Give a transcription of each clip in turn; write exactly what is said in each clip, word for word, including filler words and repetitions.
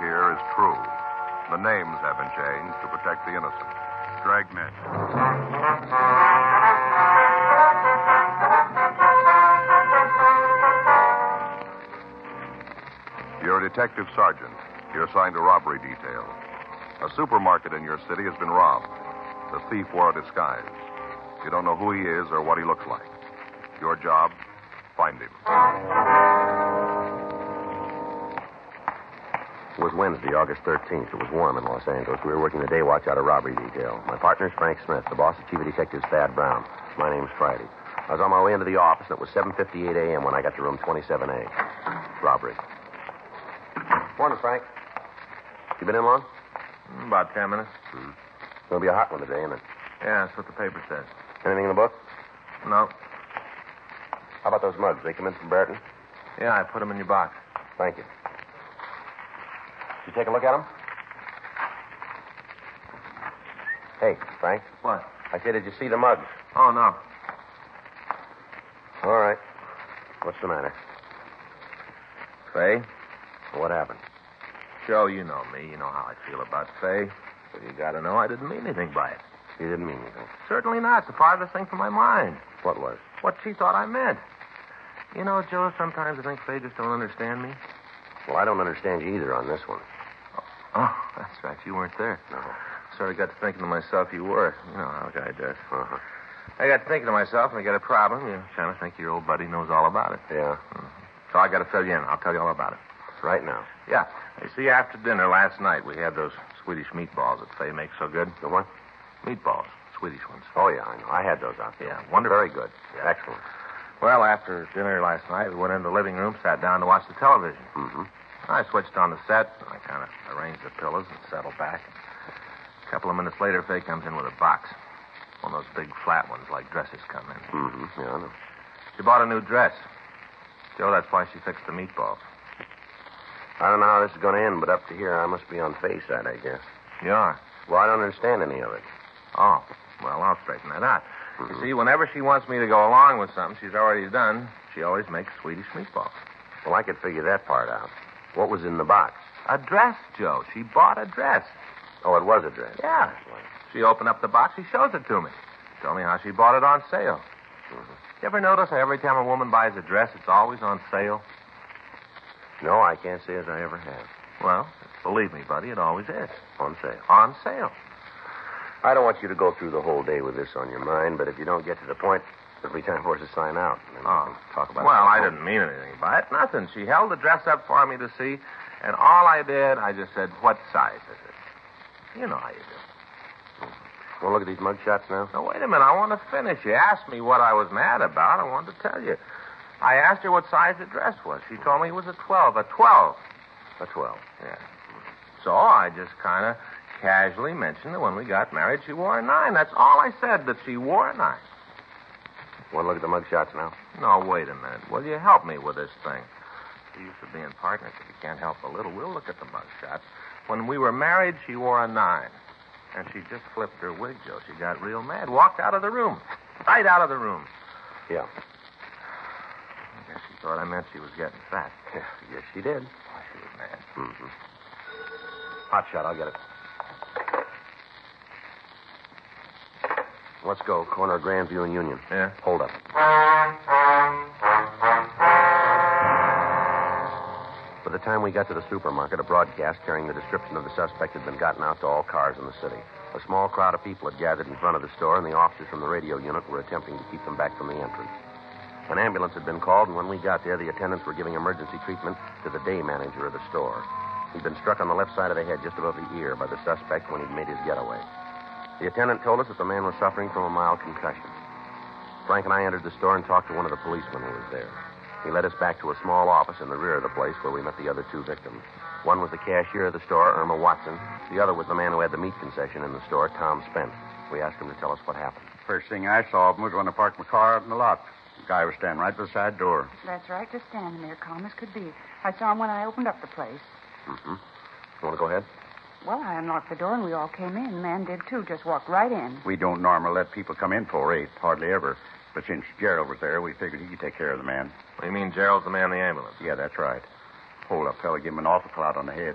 here is true. The names have been changed to protect the innocent. Dragnet. You're a detective sergeant. You're assigned to robbery detail. A supermarket in your city has been robbed. The thief wore a disguise. You don't know who he is or what he looks like. Your job, find him. It was Wednesday, August thirteenth. It was warm in Los Angeles. We were working the day watch out of robbery detail. My partner's Frank Smith. The boss is Chief of Detectives Thad Brown. My name's Friday. I was on my way into the office, and it was seven fifty-eight a.m. when I got to room twenty-seven A. Robbery. Morning, Frank. You been in long? About ten minutes. Mm-hmm. It's going to be a hot one today, isn't it? Yeah, that's what the paper says. Anything in the book? No. How about those mugs? They come in from Barton? Yeah, I put them in your box. Thank you. Did you take a look at them? Hey, Frank. What? I said, did you see the mugs? Oh, no. All right. What's the matter? Faye? What happened? Joe, you know me. You know how I feel about Faye. So you got to know I didn't mean anything by it. You didn't mean anything? Certainly not. It's the farthest thing from my mind. What was? What she thought I meant. You know, Joe, sometimes I think Faye just don't understand me. Well, I don't understand you either on this one. Oh, that's right. You weren't there. No. Sort of got to thinking to myself you were. You know how a guy does. Uh-huh. I got to thinking to myself, and I got a problem. You kind of think your old buddy knows all about it. Yeah. Mm-hmm. So I got to fill you in. I'll tell you all about it. Right now. Yeah. You see, after dinner last night, we had those Swedish meatballs that Faye makes so good. The what? Meatballs. Swedish ones. Oh, yeah, I know. I had those out there. Yeah, wonderful. Very good. Yeah. Excellent. Well, after dinner last night, we went into the living room, sat down to watch the television. Mm-hmm. I switched on the set, and I kind of arranged the pillows and settled back. A couple of minutes later, Faye comes in with a box. One of those big flat ones like dresses come in. Mm-hmm. Yeah, I know. She bought a new dress. Joe, that's why she fixed the meatballs. I don't know how this is going to end, but up to here, I must be on Faye's side, I guess. You are? Well, I don't understand any of it. Oh, well, I'll straighten that out. Mm-hmm. You see, whenever she wants me to go along with something she's already done, she always makes Swedish meatballs. Well, I could figure that part out. What was in the box? A dress, Joe. She bought a dress. Oh, it was a dress. Yeah. She opened up the box. She shows it to me. Told me how she bought it on sale. Mm-hmm. You ever notice how every time a woman buys a dress, it's always on sale? No, I can't say as I ever have. Well, believe me, buddy, it always is. On sale. On sale. I don't want you to go through the whole day with this on your mind, but if you don't get to the point, it'll be time for us to sign out. And then Oh. we can talk about Well, it. I didn't mean anything by it. Nothing. She held the dress up for me to see, and all I did, I just said, what size is it? You know how you do. Want to look at these mug shots now? Now, wait a minute. I want to finish. You asked me what I was mad about. I wanted to tell you. I asked her what size the dress was. She told me it was a twelve. A twelve. A twelve. Yeah. So I just kind of casually mentioned that when we got married, she wore a nine. That's all I said, that she wore a nine. Want to look at the mug shots now? No, wait a minute. Will you help me with this thing? We used to be in partners. If you can't help a little, we'll look at the mug shots. When we were married, she wore a nine. And she just flipped her wig, Joe. She got real mad. Walked out of the room. Right out of the room. Yeah. I guess she thought I meant she was getting fat. Yeah, yes, she did. Oh, she was mad. Mm-hmm. Hot shot, I'll get it. Let's go. Corner of Grandview and Union. Yeah? Hold up. By the time we got to the supermarket, a broadcast carrying the description of the suspect had been gotten out to all cars in the city. A small crowd of people had gathered in front of the store, and the officers from the radio unit were attempting to keep them back from the entrance. An ambulance had been called, and when we got there, the attendants were giving emergency treatment to the day manager of the store. He'd been struck on the left side of the head, just above the ear, by the suspect when he'd made his getaway. The attendant told us that the man was suffering from a mild concussion. Frank and I entered the store and talked to one of the policemen who was there. He led us back to a small office in the rear of the place where we met the other two victims. One was the cashier of the store, Irma Watson. The other was the man who had the meat concession in the store, Tom Spence. We asked him to tell us what happened. First thing I saw of him was when I parked my car out in the lot. The guy was standing right beside the door. That's right, just standing there, calm as could be. I saw him when I opened up the place. Mm-hmm. You want to go ahead? Well, I unlocked the door and we all came in. The man did too, just walked right in. We don't normally let people come in for eight, hardly ever. But since Gerald was there, we figured he could take care of the man. What do you mean Gerald's the man in the ambulance? Yeah, that's right. Hold up, fella, give him an awful clout on the head.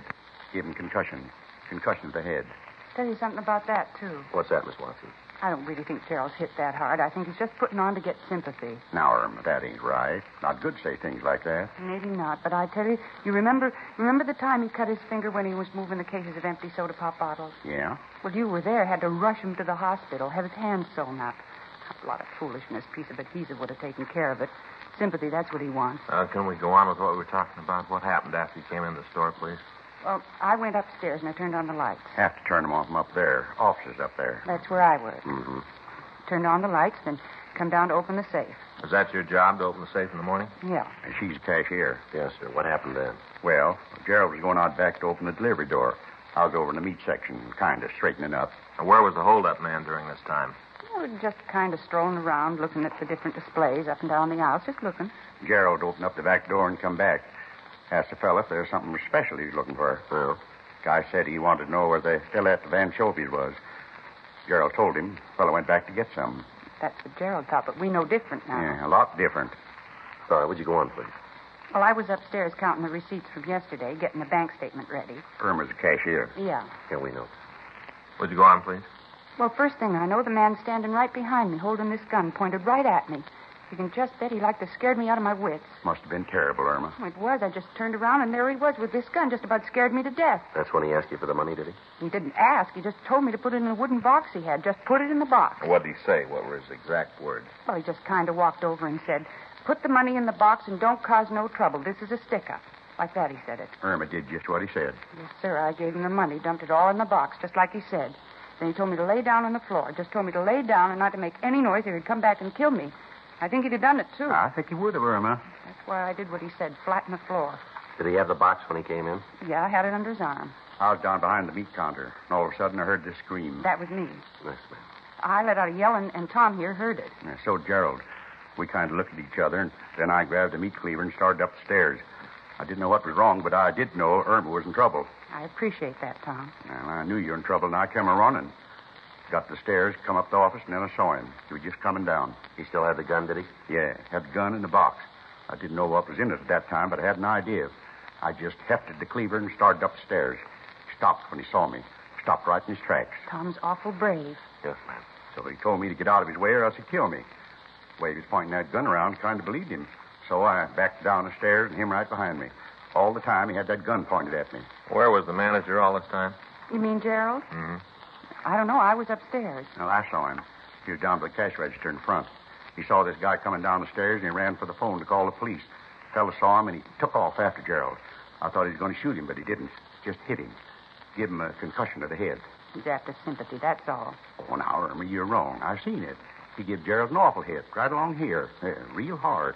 Gave him concussion. Concussion to the head. Tell you something about that, too. What's that, Miss Watson? I don't really think Gerald's hit that hard. I think he's just putting on to get sympathy. Now, Irma, that ain't right. Not good to say things like that. Maybe not, but I tell you, you remember remember the time he cut his finger when he was moving the cases of empty soda pop bottles? Yeah? Well, you were there, had to rush him to the hospital, have his hand sewn up. A lot of foolishness. Piece of adhesive would have taken care of it. Sympathy, that's what he wants. Uh, can we go on with what we were talking about? What happened after you came in the store, please? Well, I went upstairs and I turned on the lights. Have to turn them off from up there. Offices up there. That's where I was. Mm-hmm. Turned on the lights, then come down to open the safe. Was that your job to open the safe in the morning? Yeah. And she's a cashier. Yes, sir. What happened then? Well, Gerald was going out back to open the delivery door. I was over in the meat section, kind of straightening up. And where was the hold-up man during this time? We were just kind of strolling around, looking at the different displays up and down the aisles, just looking. Gerald opened up the back door and come back. Asked the fella if there's something special he's looking for. Well? Guy said he wanted to know where the fella at the Van Schofield was. Gerald told him. The fella went back to get some. That's what Gerald thought, but we know different now. Yeah, a lot different. All right, would you go on, please? Well, I was upstairs counting the receipts from yesterday, getting the bank statement ready. Irma's a cashier. Yeah. Yeah, we know. Would you go on, please? Well, first thing I know, the man standing right behind me, holding this gun pointed right at me. You can just bet he like to scared me out of my wits. Must have been terrible, Irma. Oh, it was. I just turned around, and there he was with this gun, just about scared me to death. That's when he asked you for the money, did he? He didn't ask. He just told me to put it in a wooden box he had. Just put it in the box. What did he say? What were his exact words? Well, he just kind of walked over and said, put the money in the box and don't cause no trouble. This is a stick-up. Like that, he said it. Irma did just what he said. Yes, sir. I gave him the money, dumped it all in the box, just like he said. Then he told me to lay down on the floor. Just told me to lay down and not to make any noise or he'd come back and kill me. I think he'd have done it, too. I think he would have, Irma. That's why I did what he said, flat on the floor. Did he have the box when he came in? Yeah, I had it under his arm. I was down behind the meat counter, and all of a sudden I heard this scream. That was me. Yes, ma'am. I let out a yell, and, and Tom here heard it. Yeah, so did Gerald. We kind of looked at each other, and then I grabbed the meat cleaver and started up the stairs. I didn't know what was wrong, but I did know Irma was in trouble. I appreciate that, Tom. Well, I knew you were in trouble, and I came a-running. Got the stairs, come up the office, and then I saw him. He was just coming down. He still had the gun, did he? Yeah, had the gun in the box. I didn't know what was in it at that time, but I had an idea. I just hefted the cleaver and started up the stairs. He stopped when he saw me. Stopped right in his tracks. Tom's awful brave. Yes, ma'am. So he told me to get out of his way or else he'd kill me. The way he was pointing that gun around, kind of believed him. So I backed down the stairs and him right behind me. All the time he had that gun pointed at me. Where was the manager all this time? You mean Gerald? Mm-hmm. I don't know. I was upstairs. Well, I saw him. He was down by the cash register in front. He saw this guy coming down the stairs, and he ran for the phone to call the police. The fellow saw him, and he took off after Gerald. I thought he was going to shoot him, but he didn't. Just hit him. Give him a concussion to the head. He's after sympathy, that's all. Oh, now, Irma, you're wrong. I've seen it. He gave Gerald an awful hit, right along here. Uh, real hard.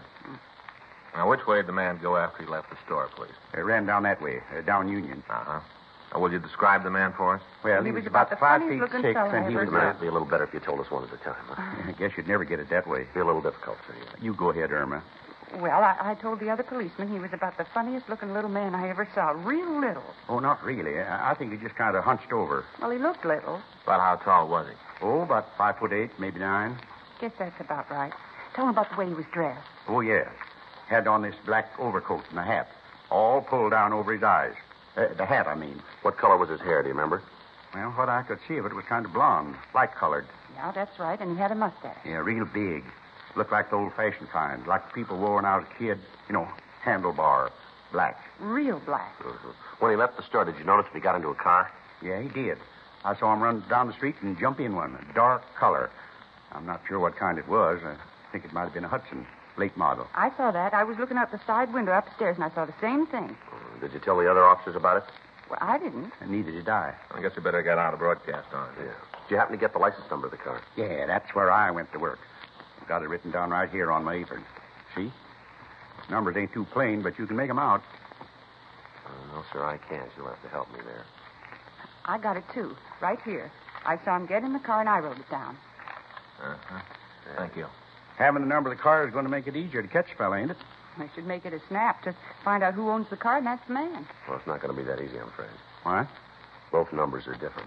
Now, which way did the man go after he left the store, please? He ran down that way, uh, down Union. Uh-huh. Now, will you describe the man for us? Well, He he was was about about the five funniest feet looking six, fella I and he ever was... saw. It'd be a little better if you told us one at a time. Huh? I guess you'd never get it that way. It'd be a little difficult for you. You go ahead, Irma. Well, I, I told the other policeman he was about the funniest looking little man I ever saw. Real little. Oh, not really. I, I think he just kind of hunched over. Well, he looked little. About how tall was he? Oh, about five foot eight, maybe nine. Guess that's about right. Tell him about the way he was dressed. Oh, yes. Had on this black overcoat and a hat, all pulled down over his eyes. Uh, the hat, I mean. What color was his hair, do you remember? Well, what I could see of it was kind of blonde, light-colored. Yeah, that's right, and he had a mustache. Yeah, real big. Looked like the old-fashioned kind, like the people wore when I was a kid. You know, handlebar, black. Real black. Mm-hmm. When he left the store, did you notice if he got into a car? Yeah, he did. I saw him run down the street and jump in one, a dark color. I'm not sure what kind it was. I think it might have been a Hudson, late model. I saw that. I was looking out the side window upstairs, and I saw the same thing. Uh, Did you tell the other officers about it? Well, I didn't. And neither did I. I guess we better get out a broadcast on it. Yeah. Did you happen to get the license number of the car? Yeah, that's where I went to work. Got it written down right here on my apron. See? Numbers ain't too plain, but you can make 'em out. Uh, no, sir, I can't. You'll have to help me there. I got it, too. Right here. I saw him get in the car, and I wrote it down. Uh-huh. Thank you. Having the number of the car is going to make it easier to catch a fella, ain't it? I should make it a snap. Just find out who owns the car, and that's the man. Well, it's not going to be that easy, I'm afraid. What? Both numbers are different.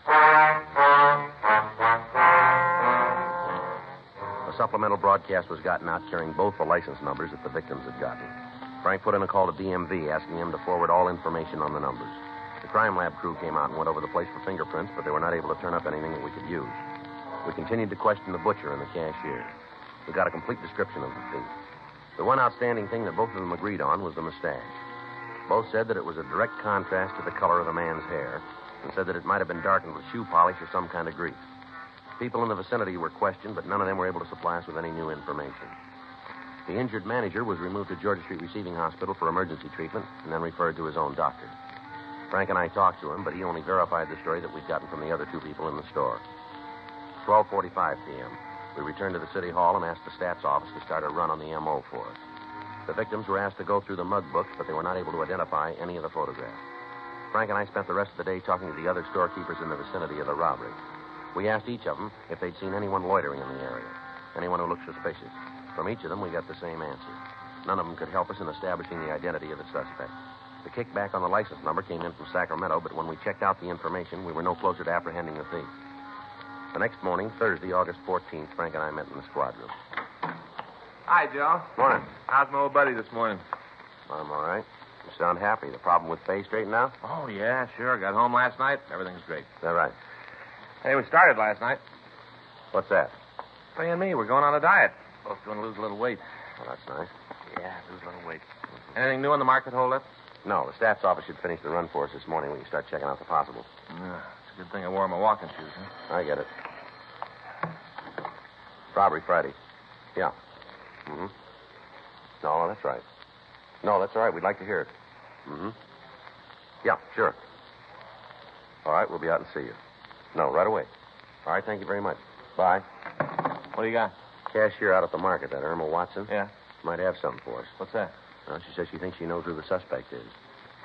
A supplemental broadcast was gotten out carrying both the license numbers that the victims had gotten. Frank put in a call to D M V asking him to forward all information on the numbers. The crime lab crew came out and went over the place for fingerprints, but they were not able to turn up anything that we could use. We continued to question the butcher and the cashier. We got a complete description of the thief. The one outstanding thing that both of them agreed on was the mustache. Both said that it was a direct contrast to the color of the man's hair, and said that it might have been darkened with shoe polish or some kind of grease. People in the vicinity were questioned, but none of them were able to supply us with any new information. The injured manager was removed to Georgia Street Receiving Hospital for emergency treatment and then referred to his own doctor. Frank and I talked to him, but he only verified the story that we'd gotten from the other two people in the store. twelve forty-five p.m. We returned to the city hall and asked the staff's office to start a run on the M O for us. The victims were asked to go through the mug books, but they were not able to identify any of the photographs. Frank and I spent the rest of the day talking to the other storekeepers in the vicinity of the robbery. We asked each of them if they'd seen anyone loitering in the area, anyone who looked suspicious. From each of them, we got the same answer. None of them could help us in establishing the identity of the suspect. The kickback on the license number came in from Sacramento, but when we checked out the information, we were no closer to apprehending the thief. The next morning, Thursday, August fourteenth, Frank and I met in the squad room. Hi, Joe. Morning. How's my old buddy this morning? I'm all right. You sound happy. The problem with Faye straightened out? Oh, yeah, sure. Got home last night. Everything's great. Is that right? Hey, we started last night. What's that? Faye and me, we're going on a diet. Both going to lose a little weight. Oh, that's nice. Yeah, lose a little weight. Anything new in the market holdup? No, the staff's office should finish the run for us this morning. We can start checking out the possibles. Yeah, it's a good thing I wore my walking shoes, huh? I get it. Robbery Friday. Yeah. Mm-hmm. No, that's right. No, that's all right. We'd like to hear it. Mm-hmm. Yeah, sure. All right, we'll be out and see you. No, right away. All right, thank you very much. Bye. What do you got? Cashier out at the market, that Irma Watson. Yeah? Might have something for us. What's that? Well, she says she thinks she knows who the suspect is.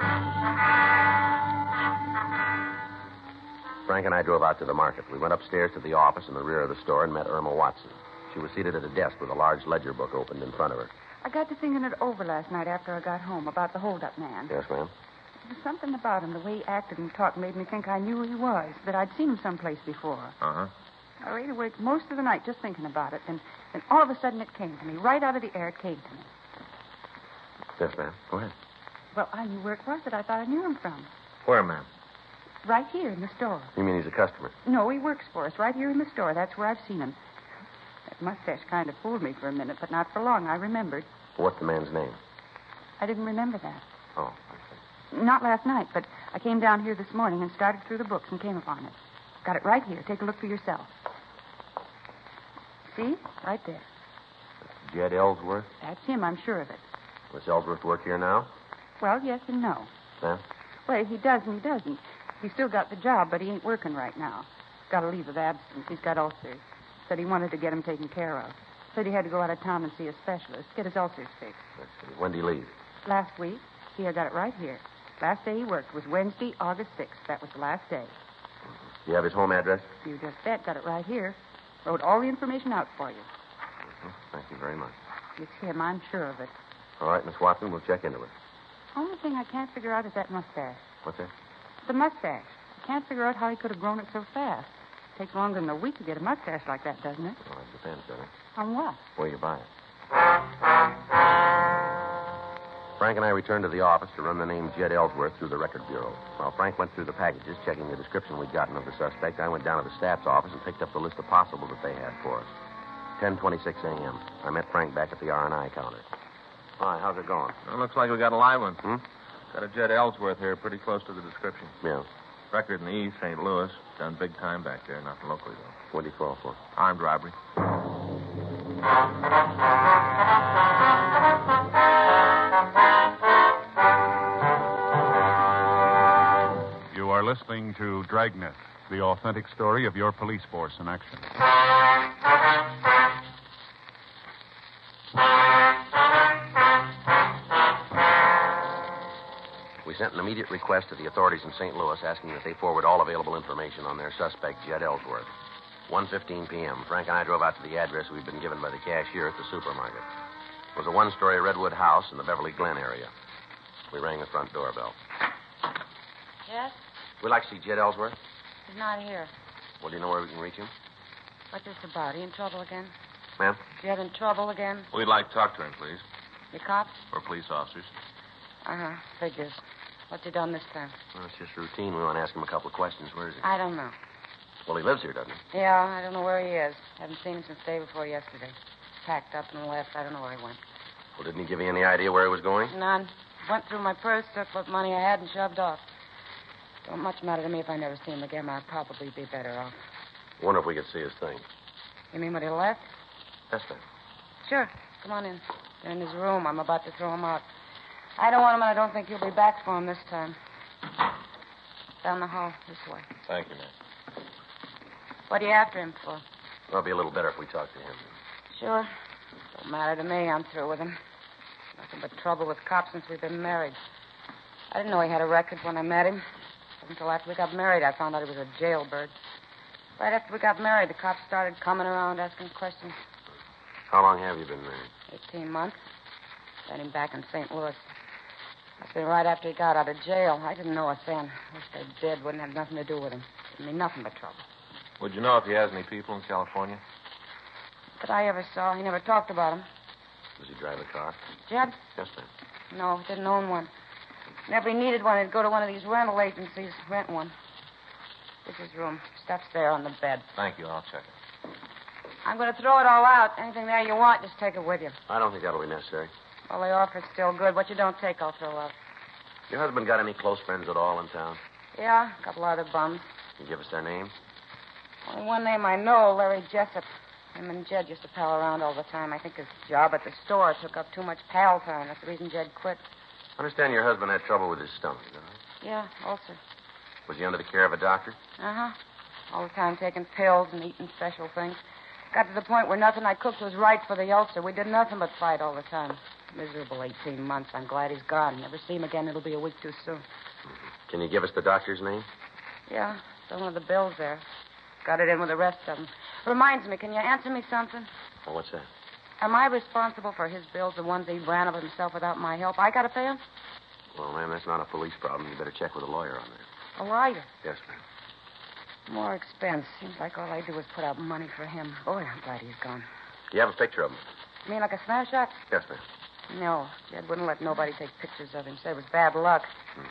Frank and I drove out to the market. We went upstairs to the office in the rear of the store and met Irma Watson. She was seated at a desk with a large ledger book opened in front of her. I got to thinking it over last night after I got home about the hold-up man. Yes, ma'am? There was something about him, the way he acted and talked, made me think I knew who he was, that I'd seen him someplace before. Uh-huh. I laid awake most of the night just thinking about it, and then all of a sudden it came to me. Right out of the air, it came to me. Yes, ma'am. Go ahead. Well, I knew where it was that I thought I knew him from. Where, ma'am? Right here in the store. You mean he's a customer? No, he works for us, right here in the store. That's where I've seen him. That mustache kind of fooled me for a minute, but not for long. I remembered. What's the man's name? I didn't remember that. Oh, I see. Not last night, but I came down here this morning and started through the books and came upon it. Got it right here. Take a look for yourself. See? Right there. Jed Ellsworth? That's him, I'm sure of it. Does Ellsworth work here now? Well, yes and no. Huh? Well, he does and he doesn't. He's still got the job, but he ain't working right now. Got a leave of absence. He's got ulcers. Said he wanted to get him taken care of. Said he had to go out of town and see a specialist, get his ulcers fixed. Let's see. When did he leave? Last week. See, I got it right here. Last day he worked was Wednesday, August sixth. That was the last day. Do you have his home address? You just bet. Got it right here. Wrote all the information out for you. Mm-hmm. Thank you very much. It's him. I'm sure of it. All right, Miss Watson, we'll check into it. Only thing I can't figure out is that mustache. What's that? The mustache. I can't figure out how he could have grown it so fast. Takes longer than a week to get a mustache like that, doesn't it? Well, it depends, doesn't it? On what? Where you buy it. Frank and I returned to the office to run the name Jed Ellsworth through the record bureau. While Frank went through the packages, checking the description we'd gotten of the suspect, I went down to the staff's office and picked up the list of possibles that they had for us. ten twenty-six a.m. I met Frank back at the R and I counter. Hi, how's it going? Well, looks like we got a live one. Hmm? Got a Jed Ellsworth here, pretty close to the description. Yeah. Record in the East, Saint Louis. Done big time back there, nothing locally, though. What do you call for? Armed robbery. You are listening to Dragnet, the authentic story of your police force in action. We sent an immediate request to the authorities in Saint Louis asking that they forward all available information on their suspect, Jed Ellsworth. one fifteen p.m., Frank and I drove out to the address we'd been given by the cashier at the supermarket. It was a one-story redwood house in the Beverly Glen area. We rang the front doorbell. Yes? We'd like to see Jed Ellsworth. He's not here. Well, do you know where we can reach him? What's this about? He in trouble again? Ma'am? Jed in trouble again? We'd like to talk to him, please. You cops? Or police officers. Uh-huh. Figures. What's he done this time? Well, it's just routine. We want to ask him a couple of questions. Where is he? I don't know. Well, he lives here, doesn't he? Yeah, I don't know where he is. Haven't seen him since the day before yesterday. Packed up and left. I don't know where he went. Well, didn't he give you any idea where he was going? None. Went through my purse, took what money I had, and shoved off. Don't much matter to me if I never see him again. I'd probably be better off. Wonder if we could see his thing. You mean when he left? Yes, ma'am. Sure. Come on in. They're in his room. I'm about to throw him out. I don't want him, and I don't think you'll be back for him this time. Down the hall, this way. Thank you, ma'am. What are you after him for? It'll be a little better if we talk to him. Sure. Don't matter to me. I'm through with him. Nothing but trouble with cops since we've been married. I didn't know he had a record when I met him. It wasn't until after we got married I found out he was a jailbird. Right after we got married, the cops started coming around asking questions. How long have you been married? Eighteen months. Got him back in Saint Louis. That's been right after he got out of jail. I didn't know it then. Wished I did. Wouldn't have nothing to do with him. Didn't mean nothing but trouble. Would you know if he has any people in California? That I ever saw. He never talked about him. Does he drive a car? Jed? Yes, ma'am. No, didn't own one. Whenever he needed one, he'd go to one of these rental agencies, rent one. This is his room. Stuff's there on the bed. Thank you. I'll check it. I'm going to throw it all out. Anything there you want, just take it with you. I don't think that'll be necessary. Well, the offer's still good. What you don't take, I'll throw out. Your husband got any close friends at all in town? Yeah, a couple other bums. Can you give us their names? Only one name I know, Larry Jessup. Him and Jed used to pal around all the time. I think his job at the store took up too much pal time. That's the reason Jed quit. I understand your husband had trouble with his stomach, is that right? Yeah, ulcer. Was he under the care of a doctor? Uh-huh. All the time taking pills and eating special things. Got to the point where nothing I cooked was right for the ulcer. We did nothing but fight all the time. Miserable eighteen months. I'm glad he's gone. Never see him again. It'll be a week too soon. Mm-hmm. Can you give us the doctor's name? Yeah, some of the bills there. Got it in with the rest of them. Reminds me, can you answer me something? Oh, what's that? Am I responsible for his bills, the ones he ran of himself without my help? I got to pay him? Well, ma'am, that's not a police problem. You better check with a lawyer on that. A lawyer? Yes, ma'am. More expense. Seems like all I do is put out money for him. Boy, I'm glad he's gone. Do you have a picture of him? You mean like a snapshot? Yes, ma'am. No. Jed wouldn't let nobody take pictures of him. Said it was bad luck. Mm-hmm.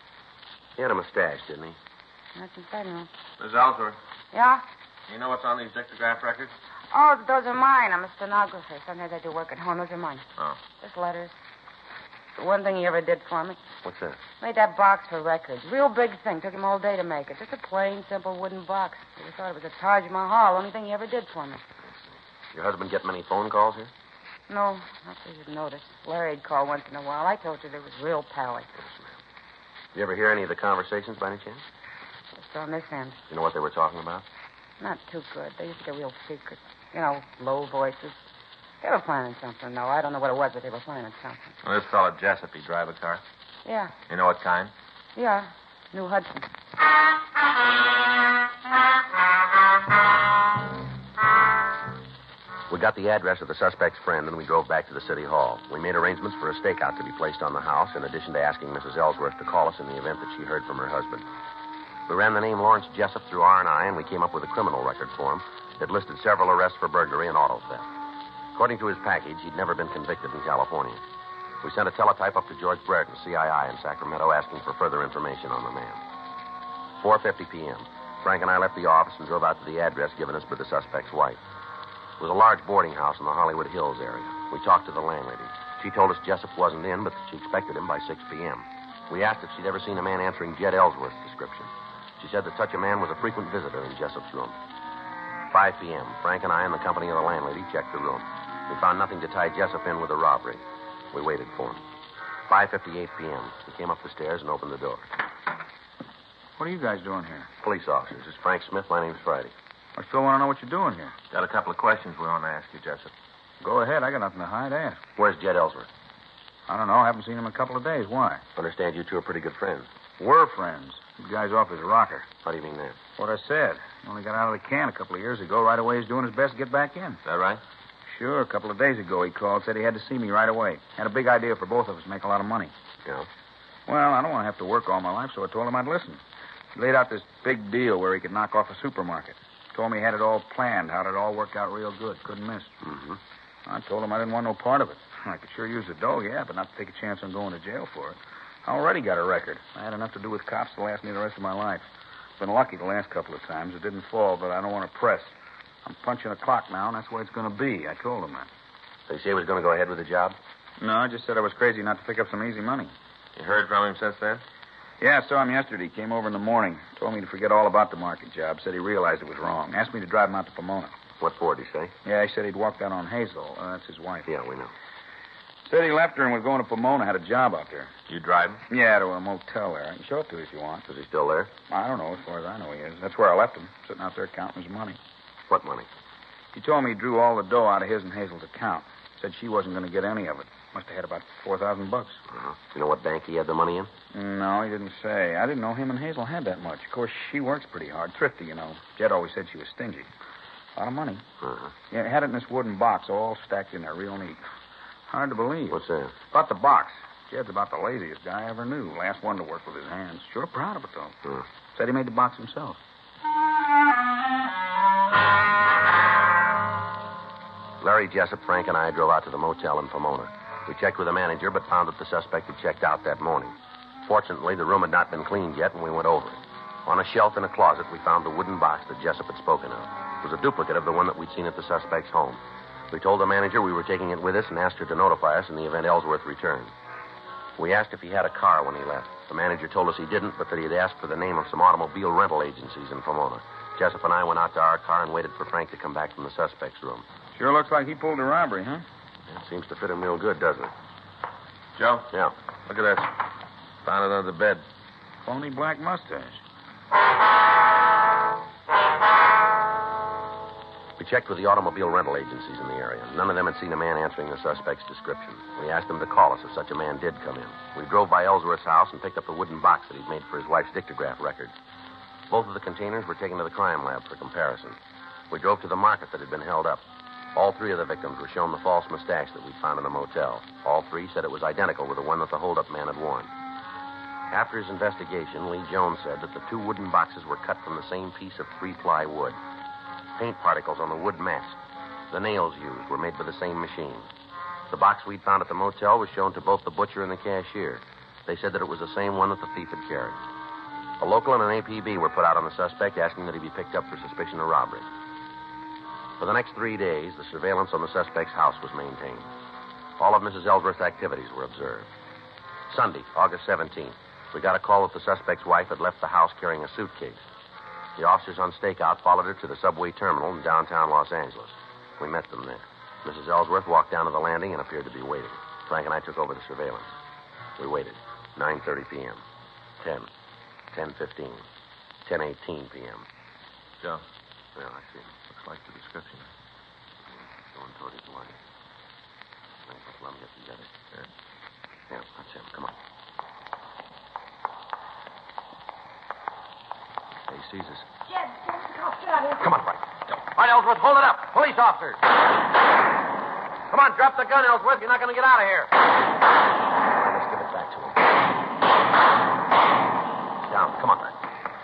He had a mustache, didn't he? That's I don't know. Miss Ellsworth, Yeah? you know what's on these dictograph records? Oh, those are mine. I'm a stenographer. Sometimes I do work at home. Those are mine. Oh. Just letters. The one thing he ever did for me. What's that? Made that box for records. Real big thing. Took him all day to make it. Just a plain, simple wooden box. I thought it was a Taj Mahal. Only thing he ever did for me. Your husband get many phone calls here? No, not that you'd notice. Larry'd call once in a while. I told you they was real pally. Yes, ma'am. You ever hear any of the conversations by any chance? Just on this end. You know what they were talking about? Not too good. They used to get real secret. You know, low voices. They were planning something, though. I don't know what it was, but they were planning something. Well, this fellow Jessup, he drive a car? Yeah. You know what kind? Yeah. New Hudson. We got the address of the suspect's friend, and we drove back to the city hall. We made arrangements for a stakeout to be placed on the house, in addition to asking Missus Ellsworth to call us in the event that she heard from her husband. We ran the name Lawrence Jessup through R and I, and we came up with a criminal record for him that listed several arrests for burglary and auto theft. According to his package, he'd never been convicted in California. We sent a teletype up to George Brereton, C I I in Sacramento, asking for further information on the man. four fifty p.m. Frank and I left the office and drove out to the address given us by the suspect's wife. It was a large boarding house in the Hollywood Hills area. We talked to the landlady. She told us Jessup wasn't in, but that she expected him by six p.m. We asked if she'd ever seen a man answering Jed Ellsworth's description. She said that such a man was a frequent visitor in Jessup's room. five p.m. Frank and I, in the company of the landlady, checked the room. We found nothing to tie Jessup in with a robbery. We waited for him. five fifty-eight p.m. He came up the stairs and opened the door. What are you guys doing here? Police officers. This is Frank Smith. My name's Friday. I still want to know what you're doing here. Got a couple of questions we want to ask you, Jessup. Go ahead. I got nothing to hide. Ask. Where's Jed Ellsworth? I don't know. I haven't seen him in a couple of days. Why? Understand you two are pretty good friends. We're friends. The guy's off his rocker. How do you mean that? What I said. He only got out of the can a couple of years ago. Right away, he's doing his best to get back in. Is that right? Sure. A couple of days ago, he called, said he had to see me right away. Had a big idea for both of us to make a lot of money. Yeah? Well, I don't want to have to work all my life, so I told him I'd listen. He laid out this big deal where he could knock off a supermarket. Told me he had it all planned, how'd it all work out real good. Couldn't miss. Mm-hmm. I told him I didn't want no part of it. I could sure use the dough, yeah, but not to take a chance on going to jail for it. I already got a record. I had enough to do with cops to last me the rest of my life. Been lucky the last couple of times. It didn't fall, but I don't want to press. I'm punching a clock now, and that's the way it's going to be. I told him that. Did he say he was going to go ahead with the job? No, I just said I was crazy not to pick up some easy money. You heard from him since then? Yeah, I saw him yesterday. He came over in the morning. Told me to forget all about the market job. Said he realized it was wrong. Asked me to drive him out to Pomona. What for, did he say? Yeah, he said he'd walked out on Hazel. Uh, that's his wife. Yeah, we know. Said he left her and was going to Pomona. Had a job out there. You drive him? Yeah, to a motel there. I can show it to you if you want. Is he still there? I don't know. As far as I know, he is. That's where I left him, sitting out there counting his money. What money? He told me he drew all the dough out of his and Hazel's account. Said she wasn't going to get any of it. Must have had about four thousand bucks. Uh-huh. You know what bank he had the money in? No, he didn't say. I didn't know him and Hazel had that much. Of course, she works pretty hard. Thrifty, you know. Jed always said she was stingy. A lot of money. Uh-huh. Yeah, had it in this wooden box, all stacked in there, real neat. Hard to believe. What's that? About the box. Jed's about the laziest guy I ever knew. Last one to work with his hands. Sure proud of it, though. Uh. Said he made the box himself. Larry Jessup, Frank, and I drove out to the motel in Pomona. We checked with the manager, but found that the suspect had checked out that morning. Fortunately, the room had not been cleaned yet, and we went over it. On a shelf in a closet, we found the wooden box that Jessup had spoken of. It was a duplicate of the one that we'd seen at the suspect's home. We told the manager we were taking it with us and asked her to notify us in the event Ellsworth returned. We asked if he had a car when he left. The manager told us he didn't, but that he had asked for the name of some automobile rental agencies in Pomona. Jessup and I went out to our car and waited for Frank to come back from the suspect's room. Sure looks like he pulled a robbery, huh? It seems to fit him real good, doesn't it? Joe? Yeah. Look at this. Found it under the bed. Phony black mustache. We checked with the automobile rental agencies in the area. None of them had seen a man answering the suspect's description. We asked them to call us if such a man did come in. We drove by Ellsworth's house and picked up the wooden box that he'd made for his wife's dictograph record. Both of the containers were taken to the crime lab for comparison. We drove to the market that had been held up. All three of the victims were shown the false mustache that we'd found in the motel. All three said it was identical with the one that the holdup man had worn. After his investigation, Lee Jones said that the two wooden boxes were cut from the same piece of three-ply wood. Paint particles on the wood mask. The nails used were made by the same machine. The box we'd found at the motel was shown to both the butcher and the cashier. They said that it was the same one that the thief had carried. A local and an A P B were put out on the suspect, asking that he be picked up for suspicion of robbery. For the next three days, the surveillance on the suspect's house was maintained. All of Missus Ellsworth's activities were observed. Sunday, August seventeenth, we got a call that the suspect's wife had left the house carrying a suitcase. The officers on stakeout followed her to the subway terminal in downtown Los Angeles. We met them there. Missus Ellsworth walked down to the landing and appeared to be waiting. Frank and I took over the surveillance. We waited. nine thirty p.m. ten. ten fifteen. ten eighteen p.m. Joe. Yeah, I see. Looks like the description. Going toward his wife. Let me get together. Yeah. Yeah, that's him. Come on. He sees us. Jed, Jed, get out of here. Come on, Frank. All right, Ellsworth, hold it up. Police officers. Come on, drop the gun, Ellsworth. You're not going to get out of here. Let's give it back to him. Down. Come on, Frank.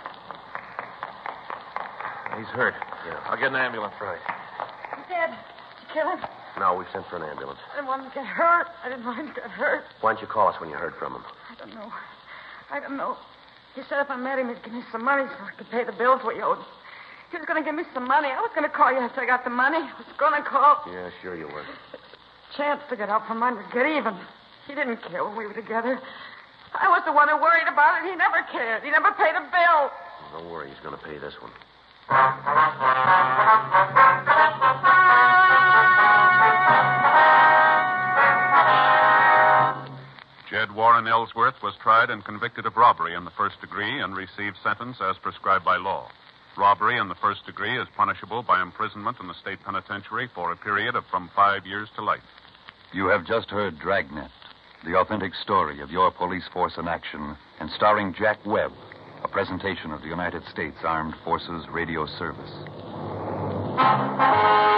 He's hurt. Yeah. I'll get an ambulance. Right. Jed, did you kill him? No, we've sent for an ambulance. I didn't want him to get hurt. I didn't want him to get hurt. Why didn't you call us when you heard from him? I don't know. I don't know. He said if I met him, he'd give me some money so I could pay the bills we owed. He was going to give me some money. I was going to call you after I got the money. I was going to call. Yeah, sure you were. Chance to get out from under, get even. He didn't care when we were together. I was the one who worried about it. He never cared. He never paid a bill. Don't worry, he's going to pay this one. Jed Warren Ellsworth was tried and convicted of robbery in the first degree and received sentence as prescribed by law. Robbery in the first degree is punishable by imprisonment in the state penitentiary for a period of from five years to life. You have just heard Dragnet, the authentic story of your police force in action, and starring Jack Webb, a presentation of the United States Armed Forces Radio Service.